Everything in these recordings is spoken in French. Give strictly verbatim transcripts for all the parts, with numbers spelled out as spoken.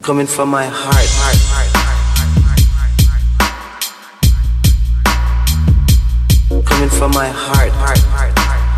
Coming from my heart, heart, heart, heart. Coming from my heart, heart, heart,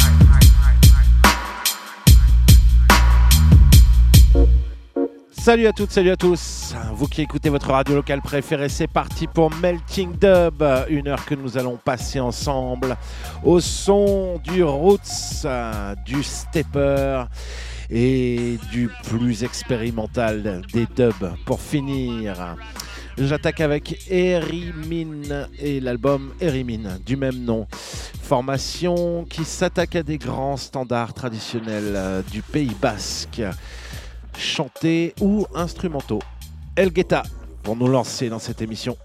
heart. Salut à toutes, salut à tous. Vous qui écoutez votre radio locale préférée, c'est parti pour Melting Dub. Une heure que nous allons passer ensemble au son du roots, du stepper et du plus expérimental des dubs. Pour finir, j'attaque avec Erimine et l'album Erimine du même nom. Formation qui s'attaque à des grands standards traditionnels du Pays Basque, chantés ou instrumentaux. El Guetta pour nous lancer dans cette émission.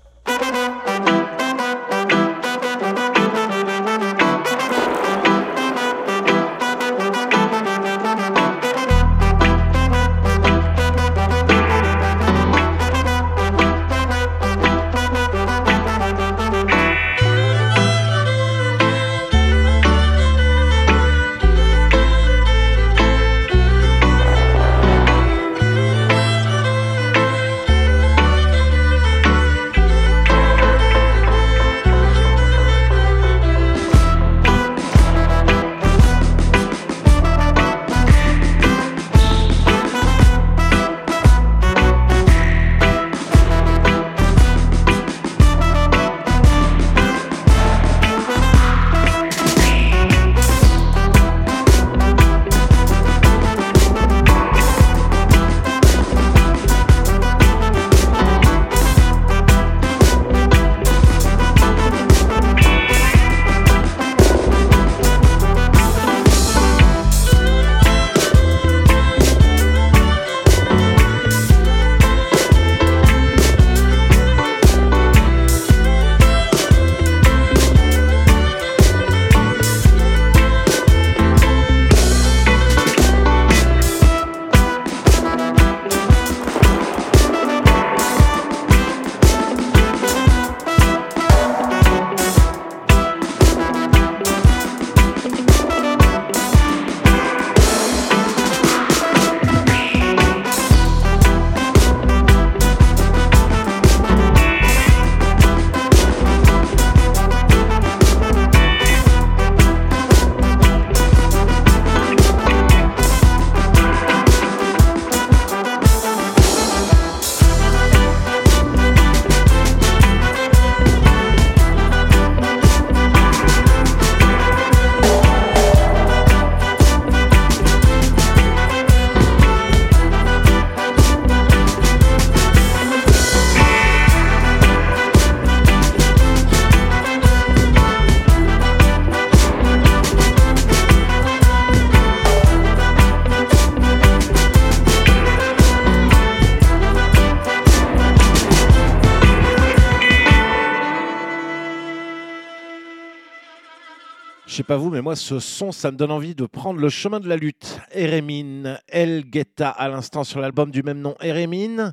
Je sais pas vous, mais moi, ce son, ça me donne envie de prendre le chemin de la lutte. Erimine, El Guetta, à l'instant sur l'album du même nom, Erimine,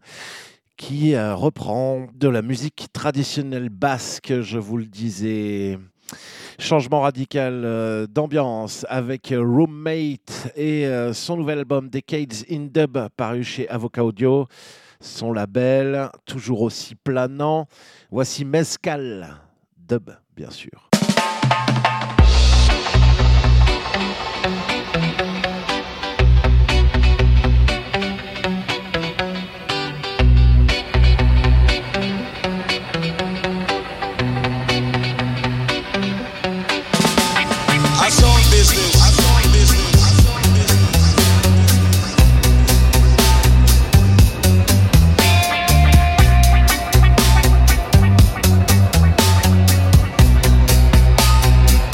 qui euh, reprend de la musique traditionnelle basque, je vous le disais. Changement radical euh, d'ambiance avec Roommate et euh, son nouvel album Decades in Dub, paru chez Avocat Audio. Son label, toujours aussi planant. Voici Mezcal, dub, bien sûr. Business.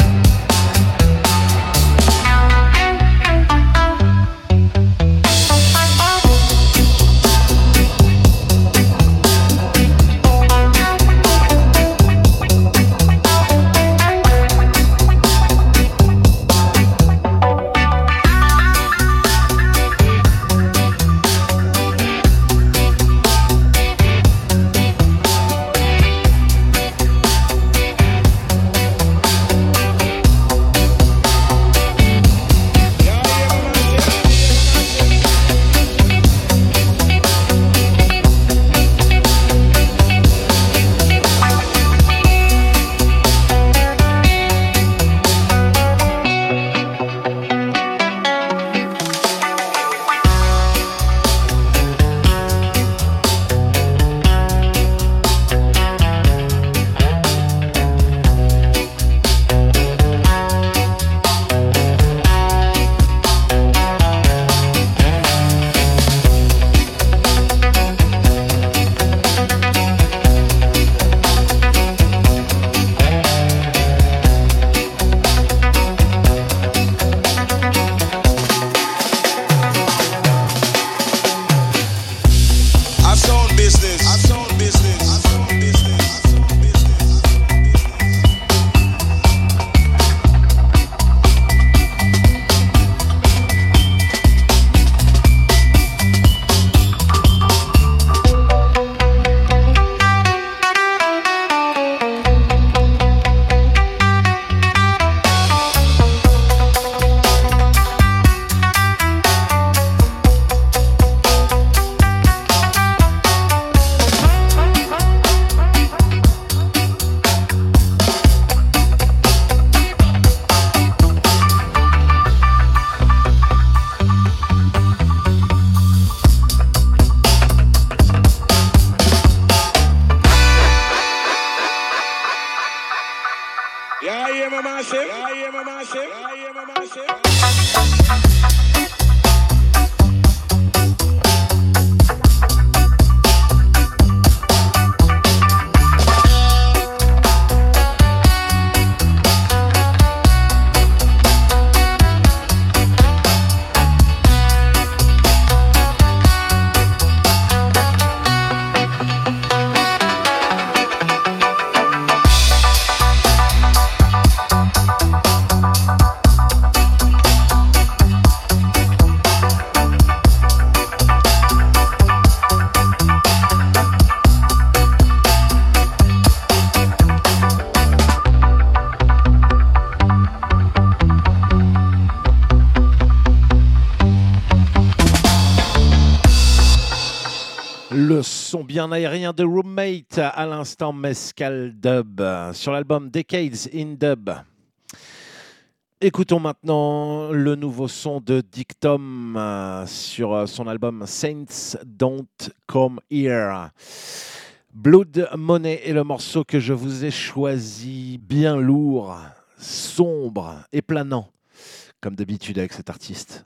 I sound business. I sound business. I sound business. Son bien aérien de Roommate à l'instant Mescal Dub sur l'album Decades in Dub. Écoutons maintenant le nouveau son de Dictum euh, sur son album Saints Don't Come Here. Blood Money est le morceau que je vous ai choisi, bien lourd, sombre et planant, comme d'habitude avec cet artiste.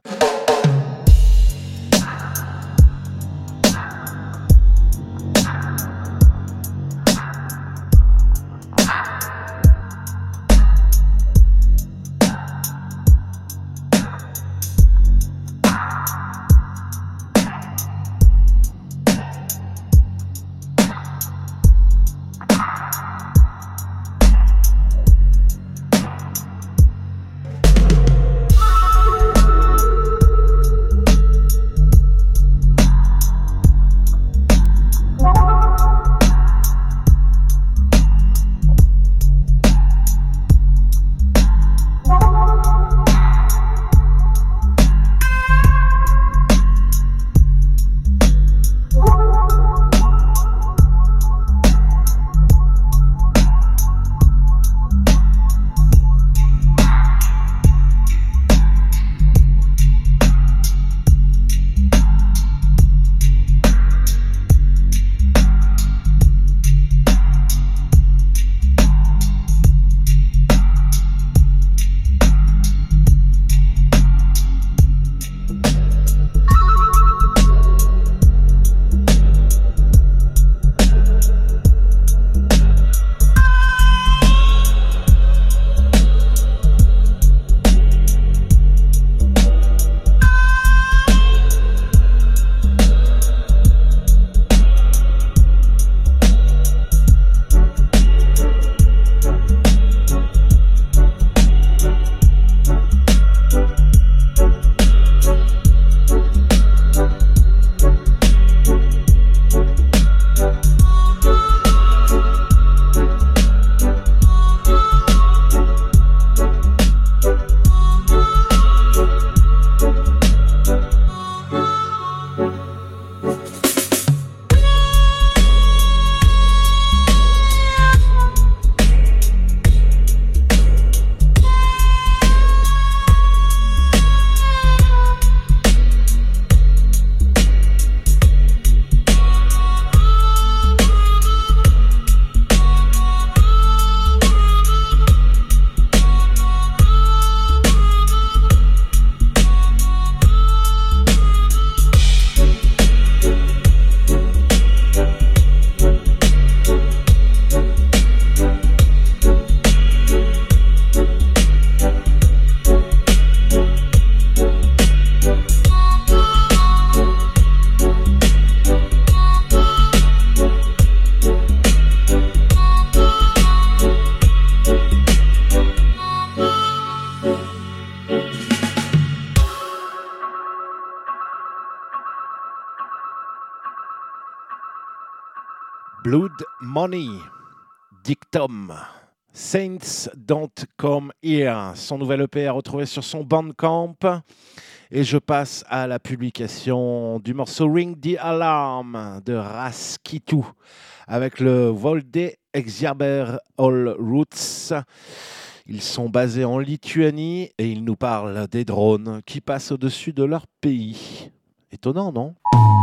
Blood Money, Dictum, Saints Don't Come Here. Son nouvel E P est retrouvé sur son Bandcamp. Et je passe à la publication du morceau Ring the Alarm de Raskitu avec le Volde Exierber All Roots. Ils sont basés en Lituanie et ils nous parlent des drones qui passent au-dessus de leur pays. Étonnant, non ?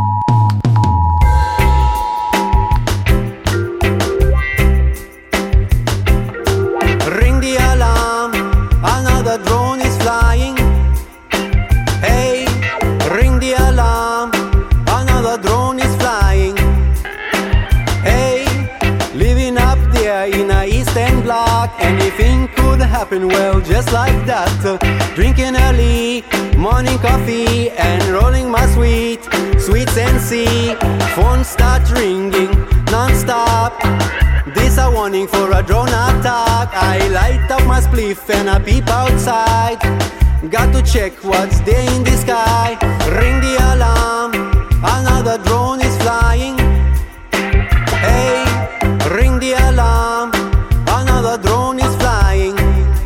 Ring the alarm, another drone is flying. Hey, ring the alarm, another drone is flying. Hey, living up there in a Eastern Bloc, anything could happen, well, just like that. Uh, drinking early, morning coffee, and rolling my sweet, sweets and see. Phone start ringing, non-stop. This a warning for a drone attack. I light up my spliff and I peep outside. Got to check what's there in the sky. Ring the alarm, another drone is flying. Hey, ring the alarm, another drone is flying.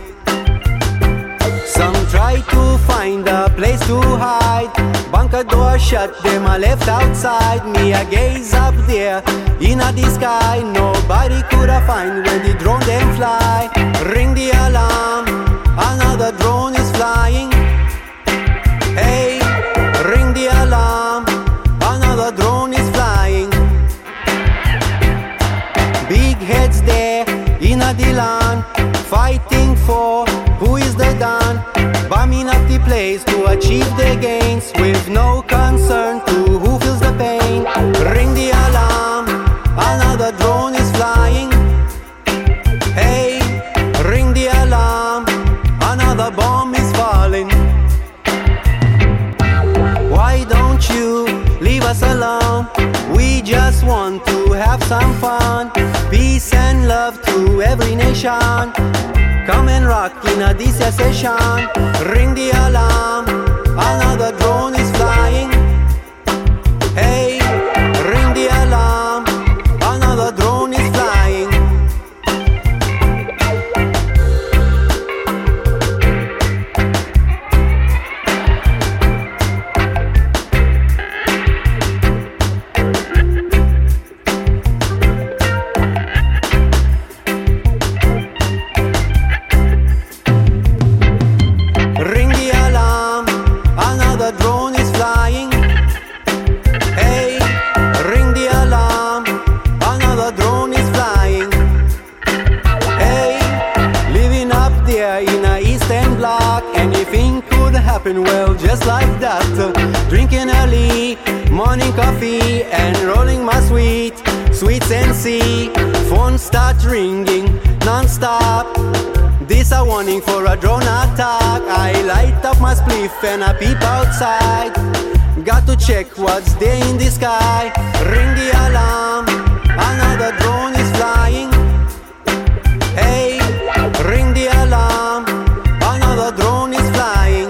Some try to find a place to hide. Bunker door shut, them I left outside. Me I gaze up there in the sky. Nobody could I find when the drone them fly. Ring the alarm, another drone is flying. Hey, ring the alarm, another drone is flying. Big heads there in the land, fighting for who is the Don. Bombing up the place to achieve their gains, with no concern to who feels the pain. Ring the alarm, another drone is flying. Hey, ring the alarm, another bomb is falling. Why don't you leave us alone? We just want to have some fun. Peace and love to every nation. Come and rock in a this session. Ring the alarm, another drone is flying. Hey, ring the alarm, another drone is flying. Ring the alarm, another drone is flying. Hey, ring the alarm, another drone is flying. Hey, living up there in a Eastern Bloc, anything could happen, well, just like that. Uh, drinking early, morning coffee, and rolling my sweet, sweets and see. Phone start ringing, non-stop. This a warning for a drone attack. I light up my spliff and I peep outside. Got to check what's there in the sky. Ring the alarm, another drone is flying. Hey, ring the alarm, another drone is flying.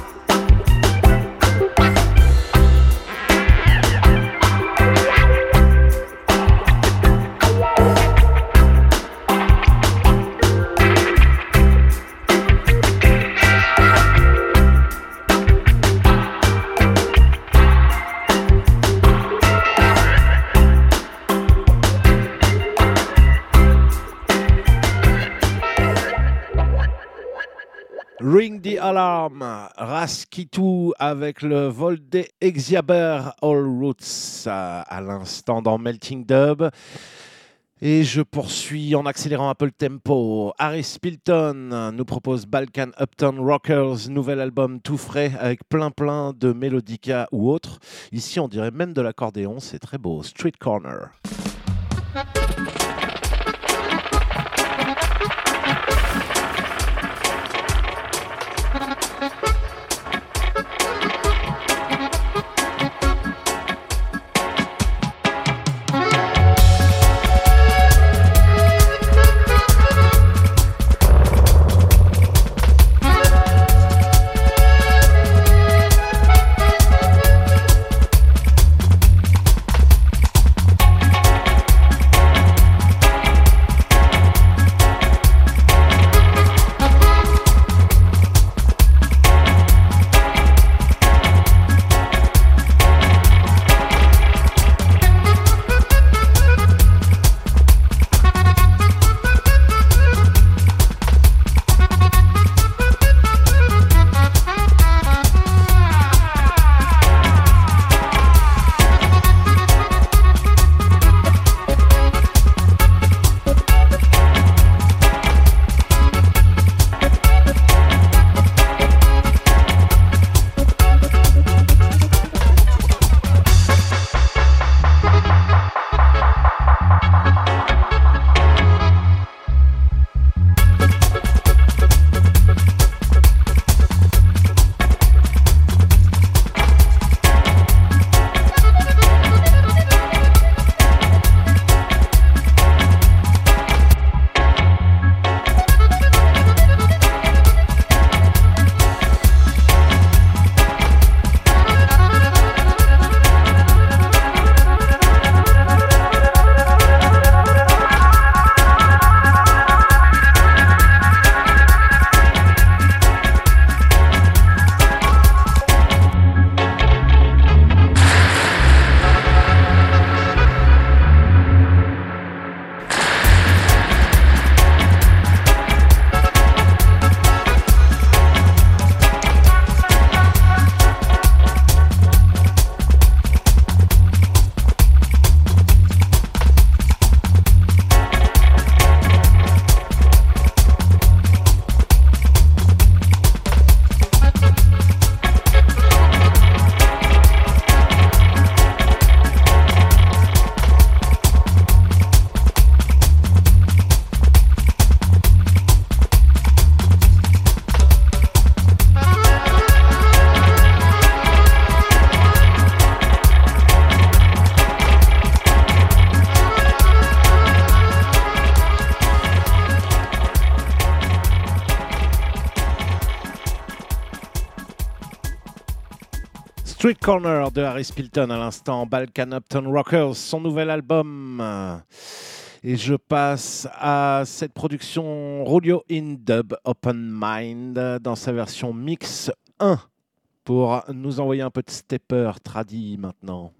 Ring the Alarm, Raskitu avec le Volde Exierber All Roots à l'instant dans Melting Dub. Et je poursuis en accélérant un peu le tempo. Harry Spilton nous propose Balkan Uptown Rockers, nouvel album tout frais avec plein plein de mélodica ou autres. Ici on dirait même de l'accordéon, c'est très beau. Street Corner. Street Corner de Harris Pilton à l'instant, Balkan Upton Rockers, son nouvel album. Et je passe à cette production Rulio in Dub Open Mind dans sa version mix un pour nous envoyer un peu de stepper tradi maintenant.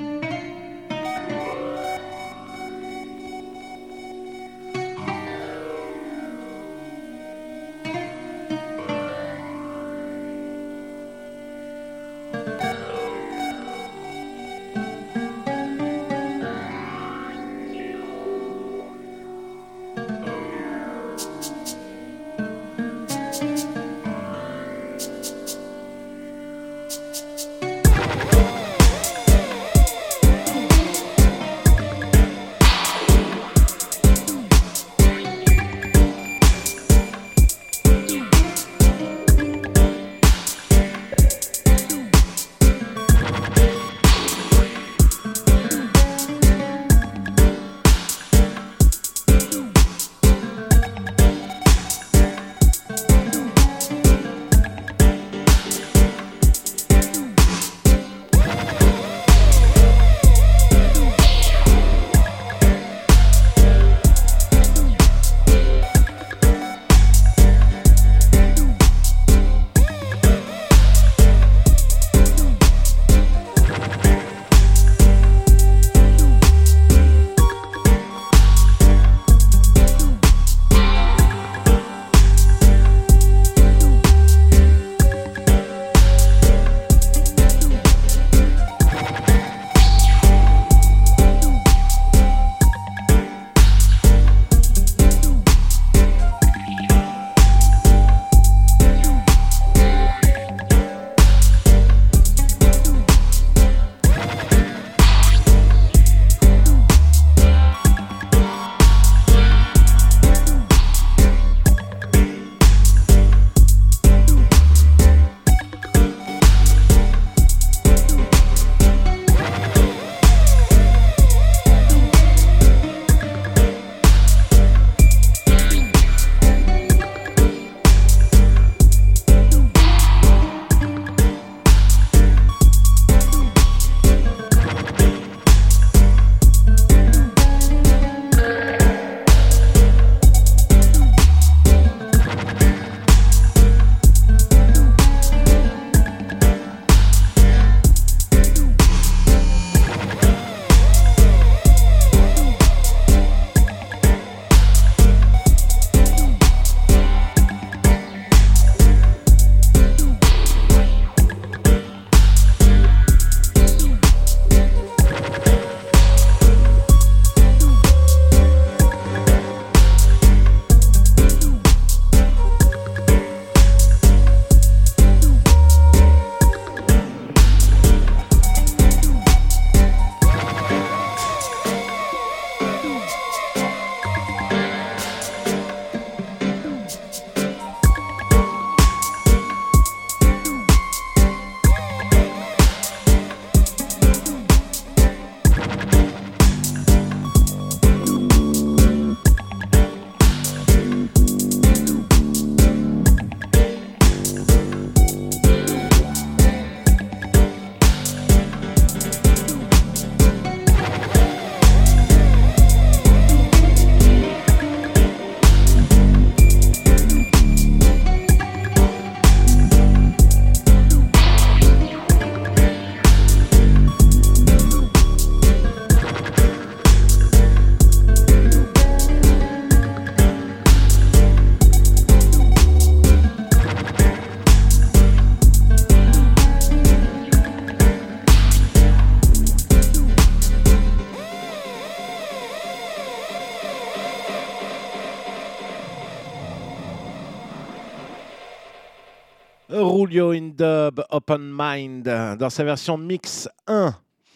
Rulio in Dub Open Mind dans sa version mix un.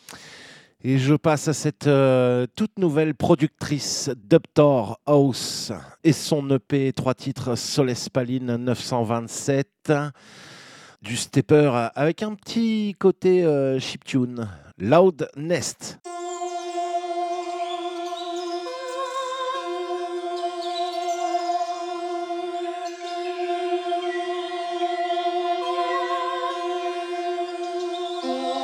Et je passe à cette euh, toute nouvelle productrice Dubtor House et son E P trois titres Solespaline neuf cent vingt-sept, du stepper avec un petit côté euh, chiptune, Loud Nest. Oh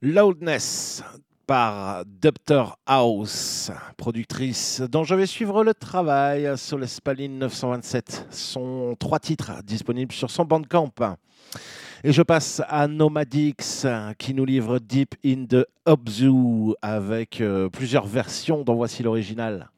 Loudness par Doctor House, productrice dont je vais suivre le travail. Soul Spaline neuf cent vingt-sept, sont trois titres disponibles sur son Bandcamp. Et je passe à Nomadix qui nous livre Deep in the Abzu avec euh, plusieurs versions dont voici l'original.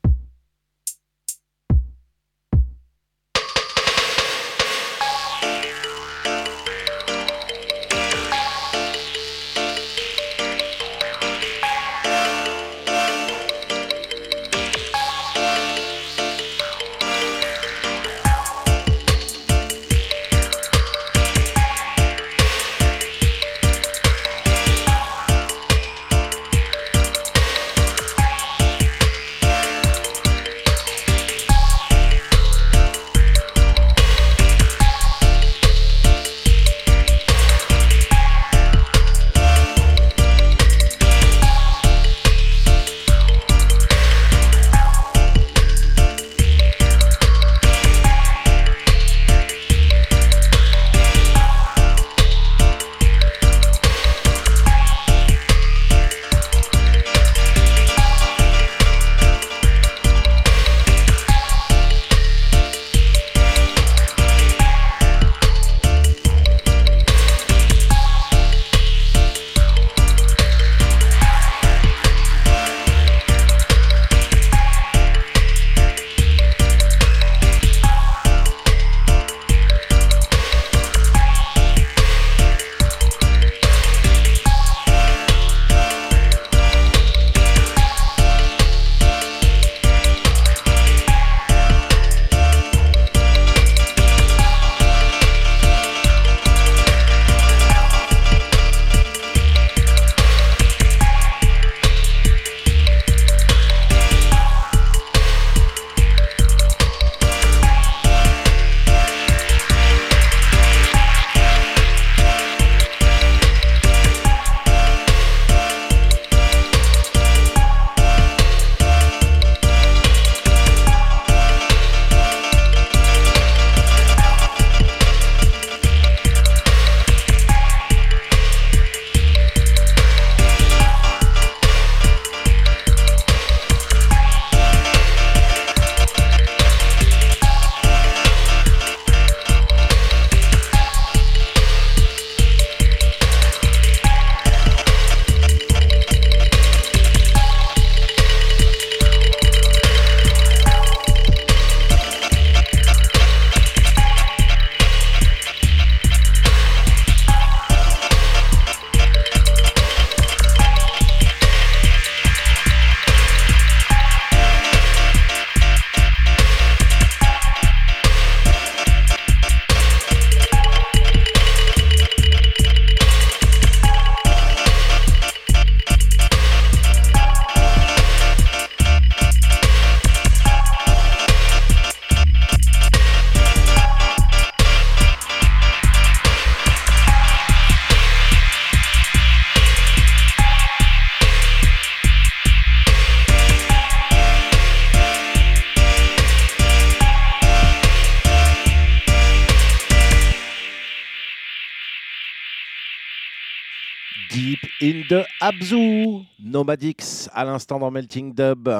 Deep in the Abzu, Nomadix à l'instant dans Melting Dub.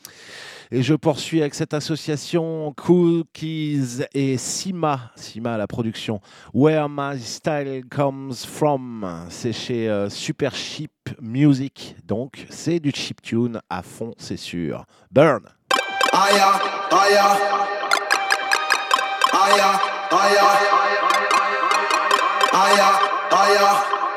Et je poursuis avec cette association Cookies et Sima, Sima à la production. Where My Style Comes From, c'est chez euh, Super Cheap Music, donc c'est du chiptune à fond, c'est sûr. Burn. Aya, aya, aya, aya, aya, aya,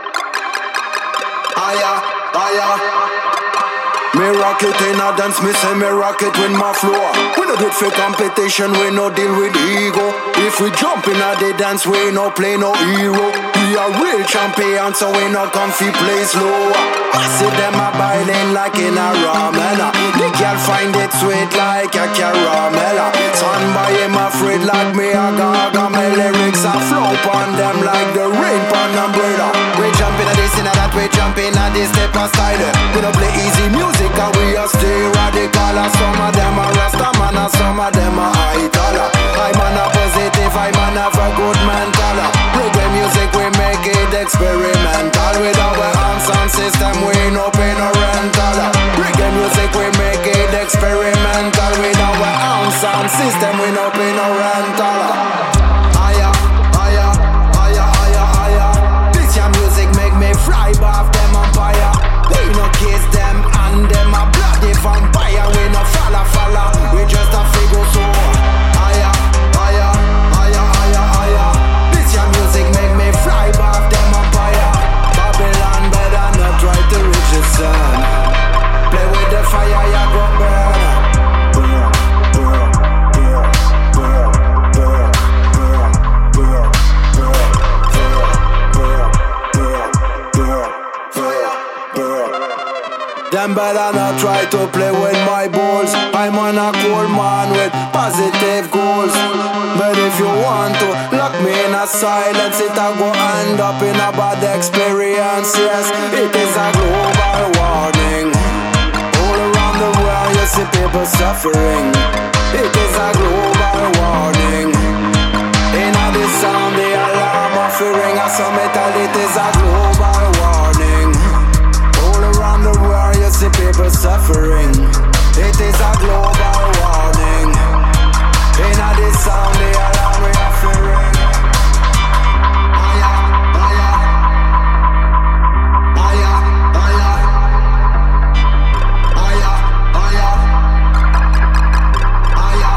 aya, aya. Me rock it in a dance, me say me rock it with my floor. We no do it for competition, we no deal with ego. If we jump in a the dance, we no play no hero. We are real champions, so we no come fi play slow. I see them a biting like in a ramen. The girl find it sweet like a caramel. Son boy him afraid like me a gaga. My lyrics a flow on them like the rain on umbrella. We jump in a this in a that, we jump in a this step a style. We don't play easy music. And we are stay radical. And some of them are Rasta man, and some of them are Itala. I'm on a positive, I'm on a for good mental. Reggae music, we make it experimental. With our arms sound system, we no pay no rental. Reggae music, we make it experimental. With our own sound system, we no pay no rental. Higher, higher, higher, higher, higher. This your music make me fly off them empire. We no kiss them and them a bloody vampire. We no falla falla, we just a figure so. Higher, higher, higher, higher, higher. This your music make me fly off them empire. Babylon better not try to reach the sun. Play with the fire, ya go burn. Them better not try to play with my balls. I'm on a cool man with positive goals. But if you want to lock me in a silence, it a go end up in a bad experience. Yes, it is a global warning. All around the world you see people suffering. It is a global warning. In a this sound the alarm of the ring. I saw metal, it is a global warning. Around the world you see people suffering. It is a global warning. In a this sound the alarm we have to ring. Higher, higher, higher, higher, higher, higher, higher,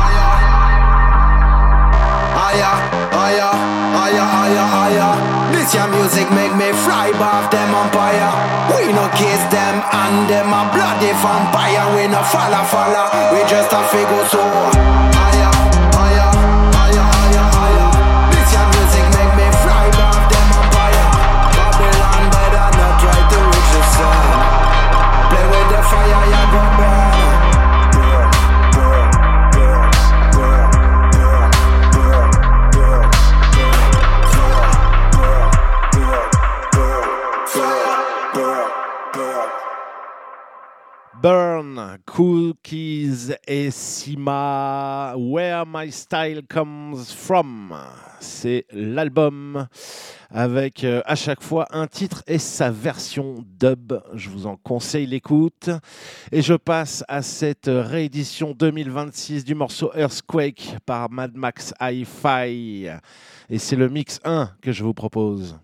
higher, higher, higher, higher, higher. This your music make me fly off them empire. We no kiss them and them a bloody vampire. We no falla falla, we just a figure so. Higher, higher, higher, higher, higher. This your music make me fly off them empire. Babylon better not try to reach the sun. Play with the fire, ya go burn. Burn, Cookies et Sima, Where My Style Comes From. C'est l'album avec euh, à chaque fois un titre et sa version dub. Je vous en conseille l'écoute. Et je passe à cette réédition deux mille vingt-six du morceau Earthquake par Mad Max Hi-Fi. Et c'est le mix un que je vous propose.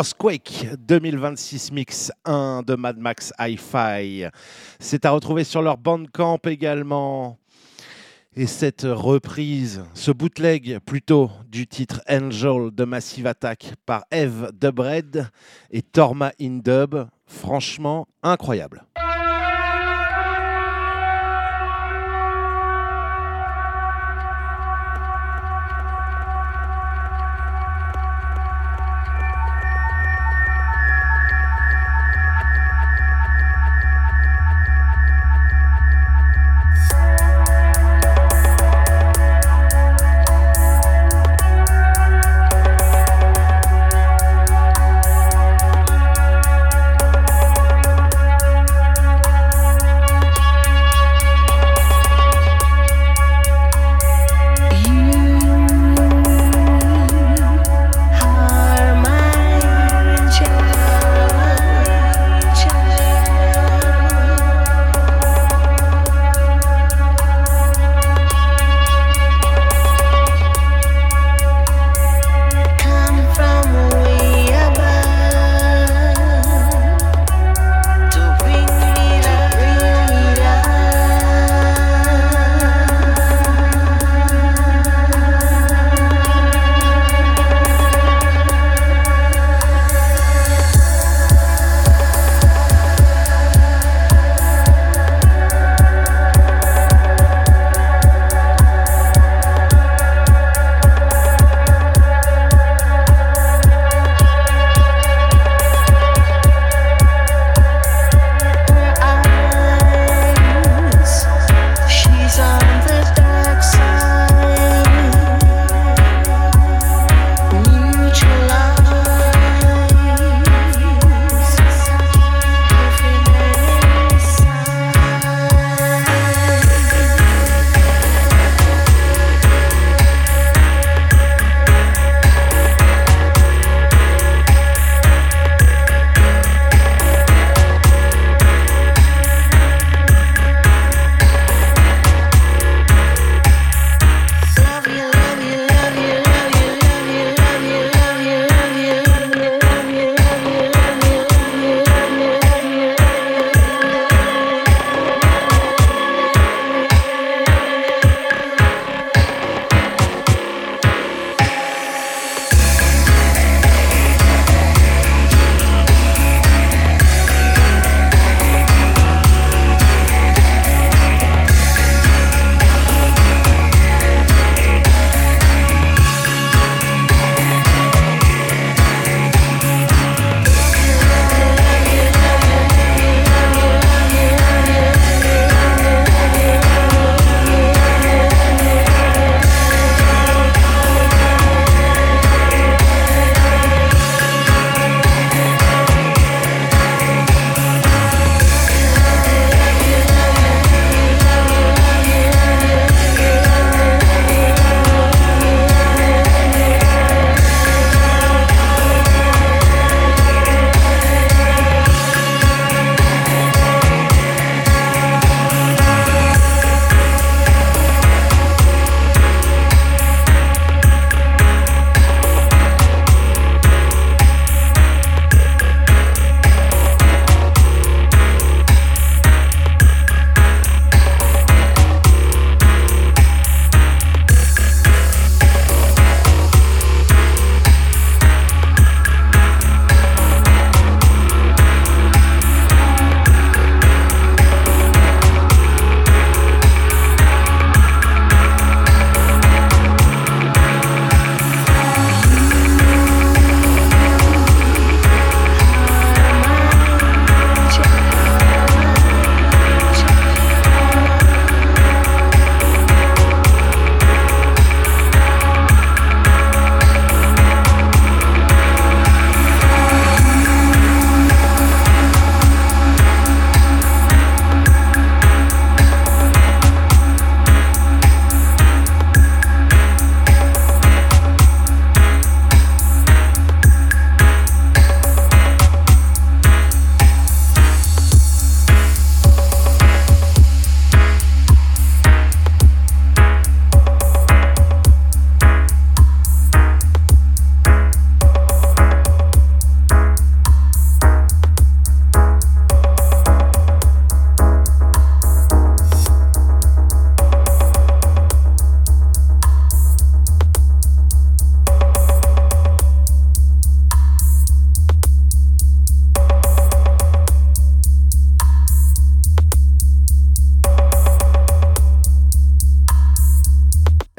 Earthquake deux mille vingt-six Mix un de Mad Max Hi-Fi. C'est à retrouver sur leur Bandcamp également. Et cette reprise, ce bootleg plutôt du titre Angel de Massive Attack par Eve Dubred et Torma in Dub, franchement incroyable. We'll be right back.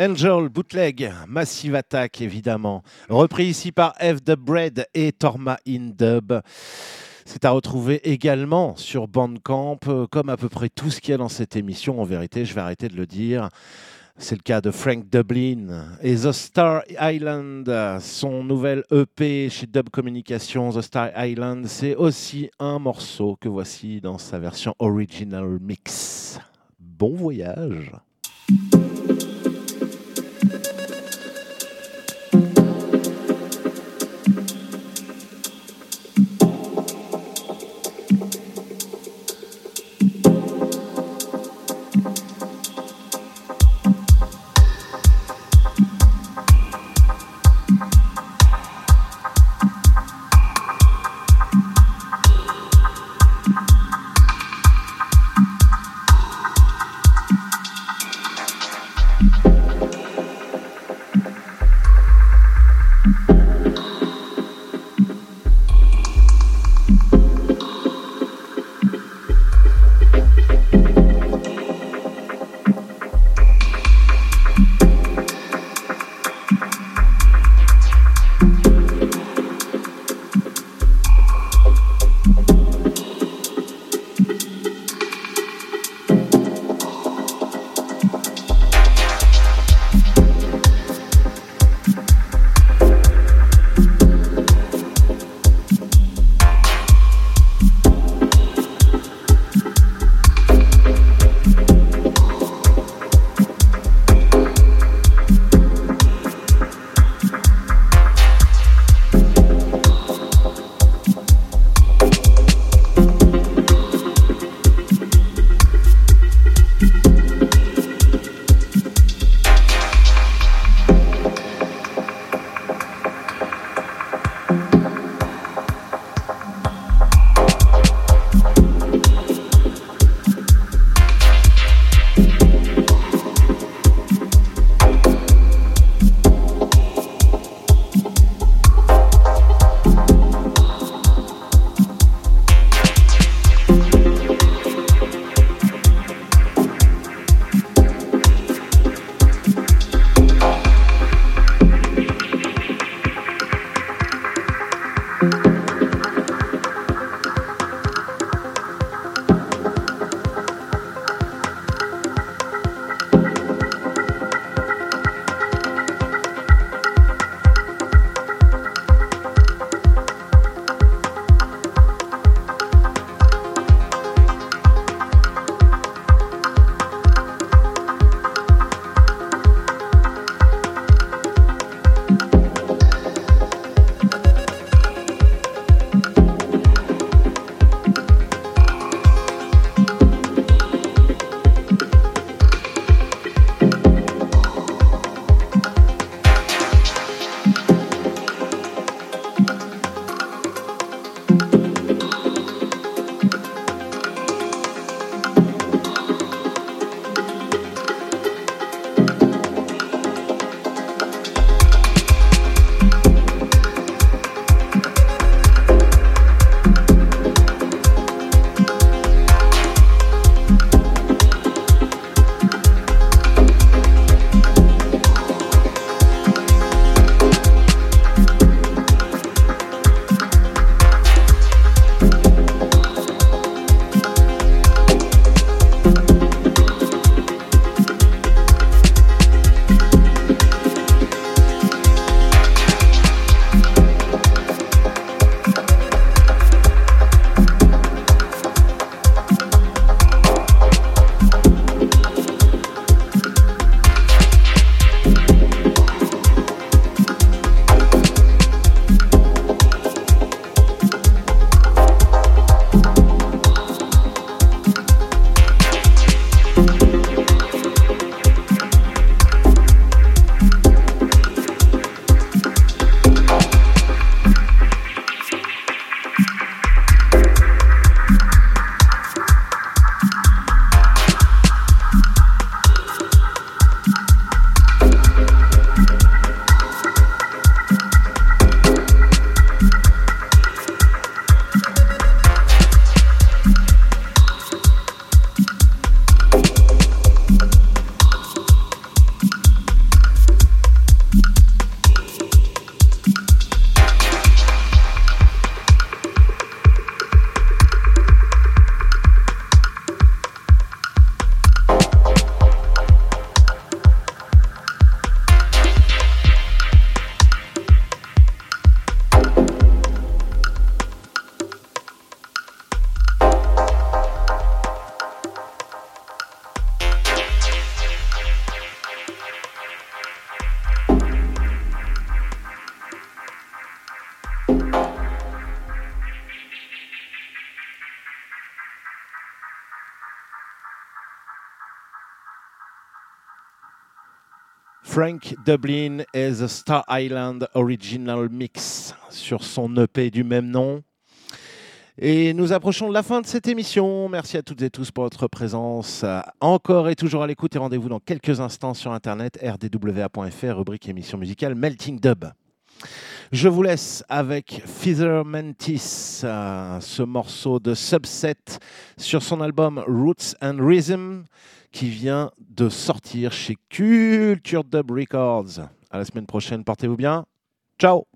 Angel, Bootleg, Massive Attack évidemment, repris ici par F The Bread et Torma in Dub. C'est à retrouver également sur Bandcamp, comme à peu près tout ce qu'il y a dans cette émission. En vérité, je vais arrêter de le dire. C'est le cas de Frank Dublin et The Star Island, son nouvel E P chez Dub Communications. The Star Island, c'est aussi un morceau que voici dans sa version Original Mix. Bon voyage. Frank Dublin et The Star Island Original Mix sur son E P du même nom. Et nous approchons de la fin de cette émission. Merci à toutes et tous pour votre présence. Encore et toujours à l'écoute et rendez-vous dans quelques instants sur internet r d w a point f r, rubrique émission musicale Melting Dub. Je vous laisse avec Feather Mantis, euh, ce morceau de Subset sur son album Roots and Rhythm qui vient de sortir chez Culture Dub Records. À la semaine prochaine, portez-vous bien. Ciao.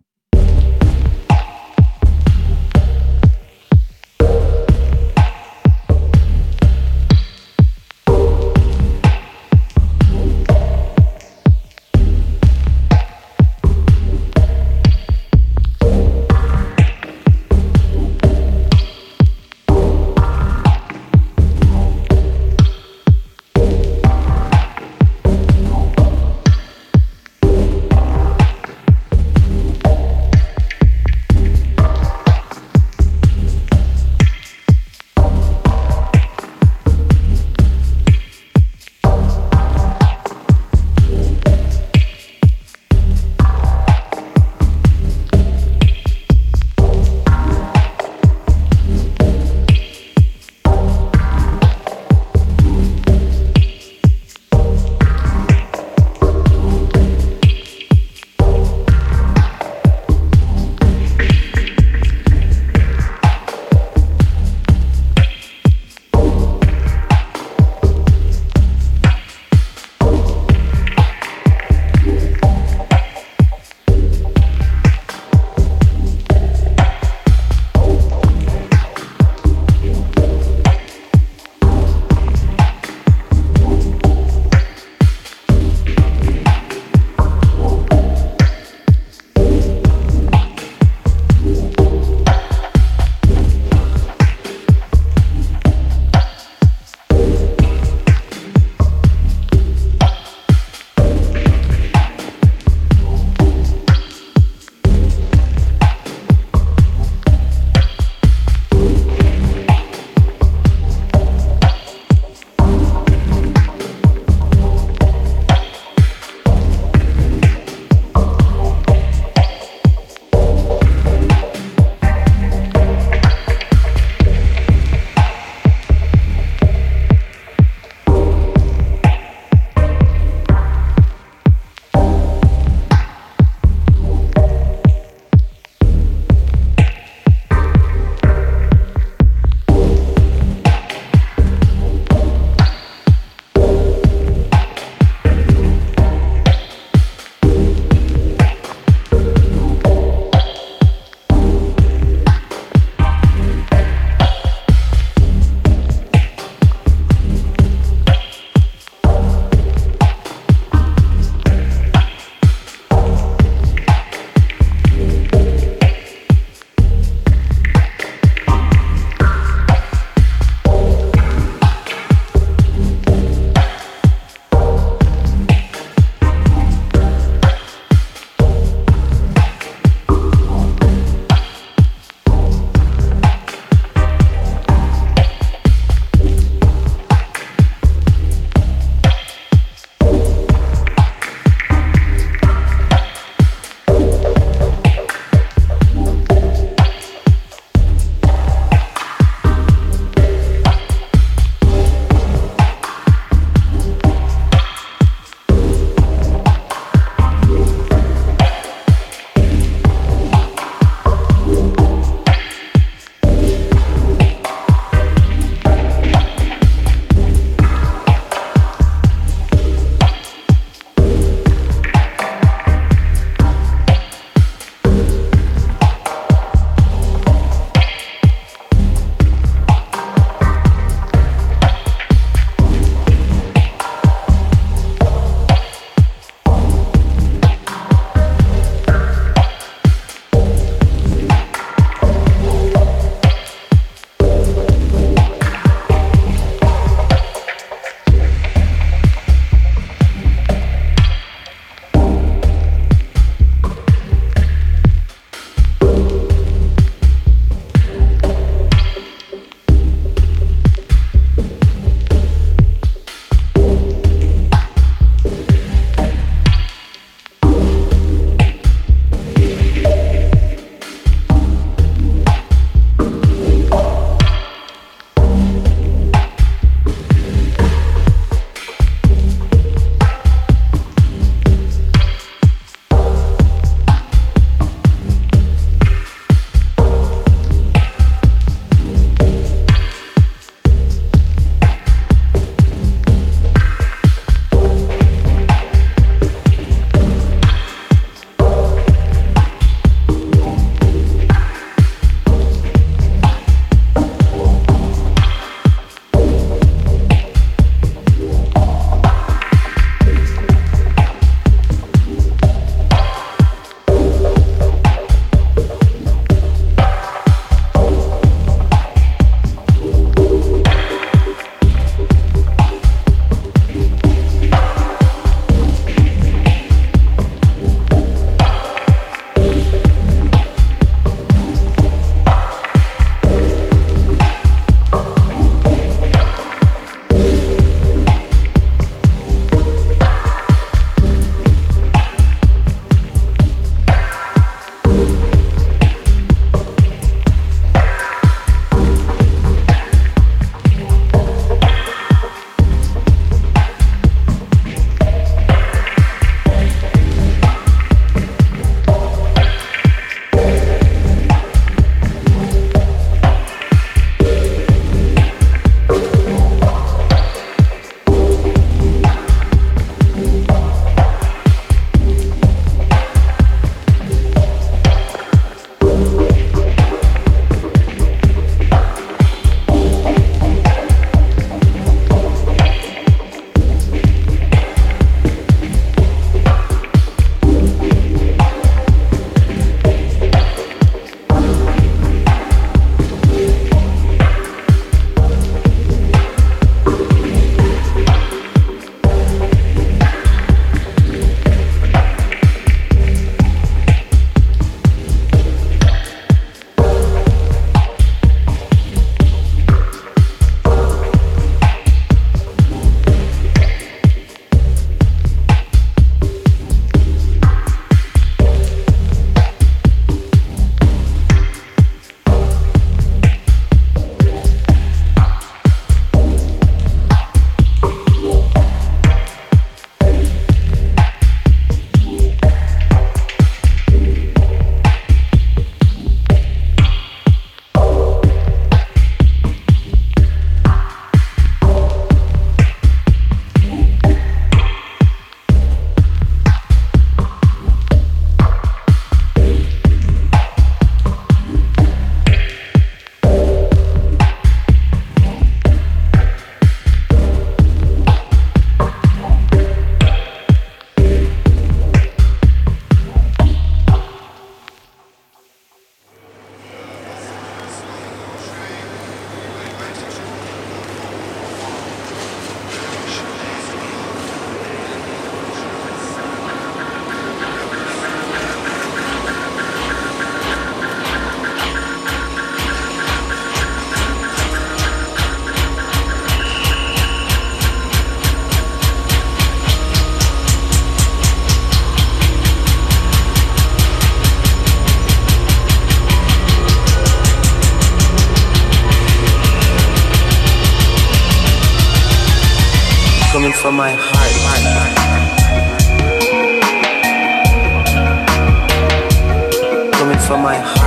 coming from my heart, heart, heart. Coming from my heart.